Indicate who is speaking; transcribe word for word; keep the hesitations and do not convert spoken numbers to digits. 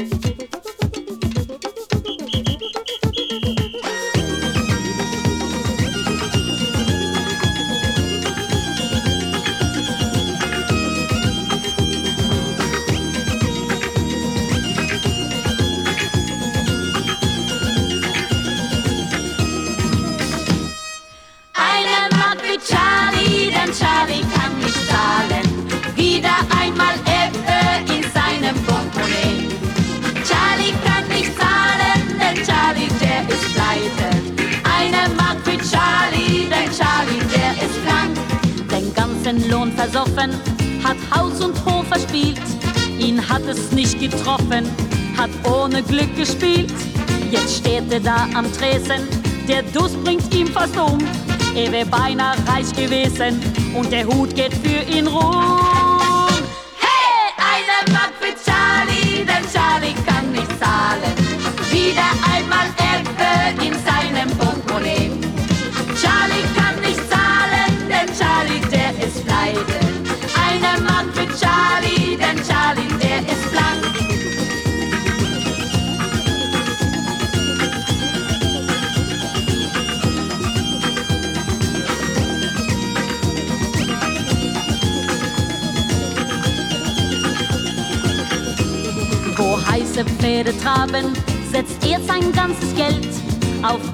Speaker 1: Charlie kann nicht zahlen, wieder einmal Ebbe in seinem Portemonnaie. Charlie kann nicht zahlen, denn Charlie, der ist pleite. Eine Mark für Charlie, denn Charlie, der ist blank. Den ganzen Lohn versoffen, hat Haus und Hof verspielt. Ihn hat es nicht getroffen, hat ohne Glück gespielt. Jetzt steht er da am Tresen, der Durst bringt ihm fast um. Er wär beinahe reich gewesen und der Hut geht für ihn rum. Hey, eine Mark für Charlie, denn Charlie kann nicht zahlen. Wieder einmal Ebbe in seinem Portemonnaie. Charlie kann nicht zahlen, denn Charlie, der ist pleite. Eine Mark für Charlie, denn Charlie, der ist blank. Wo heiße Pferde traben, setzt er sein ganzes Geld auf